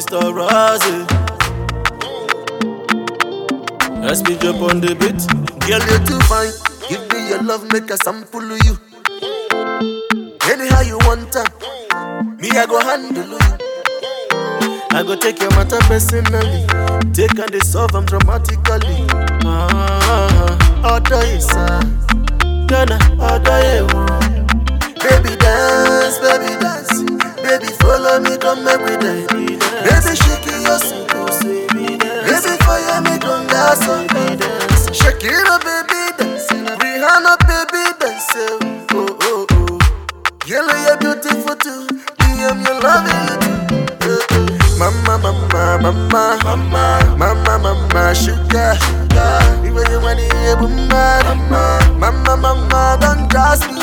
Mr. Razzie. Let's me jump on the beat. Girl, you're too fine. Give me your love, make a sample of you. Anyhow you want to, me I go handle you. I go take your matter personally. Take and dissolve them dramatically. Order is gonna order you. Baby dance, baby dance. Baby follow me, come every day. Baby shake your soul. Baby fire me, come dance. Shake it up, baby dance. Rihanna, baby dance. Oh, oh, oh. Yellow, you're beautiful too. DM, you're loving it. Mama, mama, mama, mama, mama, mama, sugar, sugar. Even you want to hear mama, mama, mama, don't trust me.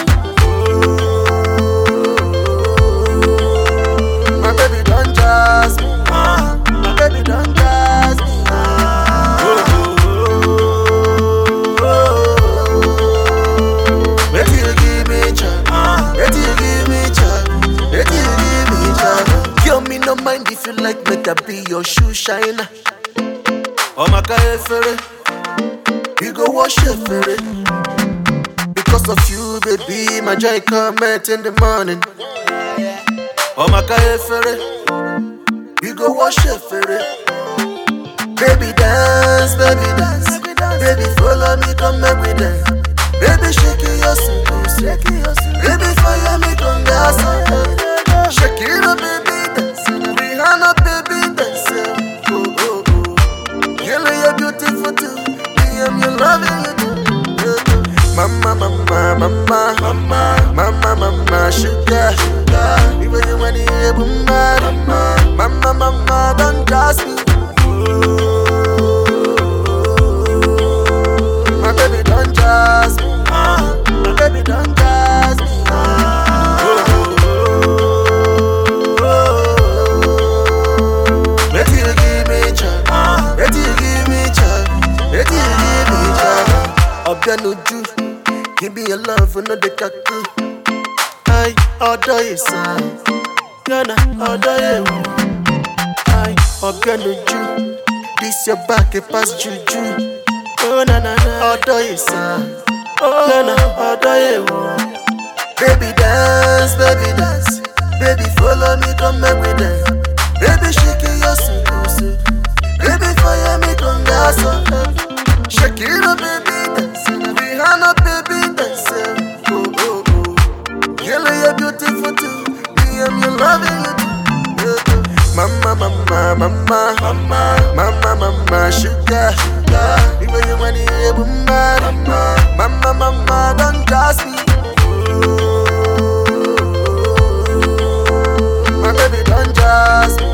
My baby, don't trust me. My baby, don't trust me. Wait till you give me chance. Wait till you give me chance. Wait till you give me chance. Girl, me no mind if you like, make I be your shoe shiner. Oh my God, ferry, you go wash your ferry. Because of you, baby, my joy come out in the morning. Oh my God, ferry, you go wash your ferry. Baby dance, baby dance, baby follow me, come every day. Baby shake your soul, baby fire me, come dance. Shake it up, baby dance. Rihanna, baby dance. Oh, oh, oh. Yellow, you're beautiful too. DM, you're loving it too. Mama, mama, mama, mama, mama, mama, sugar, sugar. Even you want to hear mama, mama, mama, don't trust me. My baby, don't trust me. My baby, don't trust me. Wait till you give me chance. Wait till you give me chance. Wait till you give me chance. Obianuju, give me your love for no the kaku. I order you, son. Gonna order you. I Obianuju, this your back, it pass juju. Oh na na na, order you, son. Oh na na, order you. Baby dance, baby follow me, come every day. Baby shake your soul, baby fire me, come dance. Shake it up, baby dance. Rihanna, baby dance. Oh oh oh. Yellow, you're beautiful too. DM, you're loving it. Mama, mama, mama, mama, mama, mama, sugar, sugar. Even you want to hear mama, mama, mama, don't trust me. My baby, don't trust me.